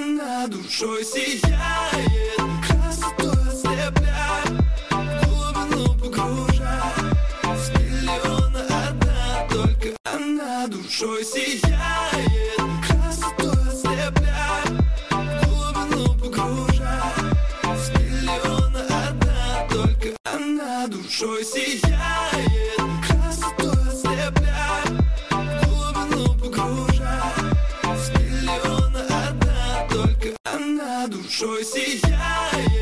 Она душой сияет, красотой ослепляет, в глубину погружает. С миллиона одна только она душой сияет, красотой ослепляет, в глубину погружает. С миллиона одна только она душой сияет, красотой ослепляет, в глубину погружает. С миллиона одна только она душой сияет.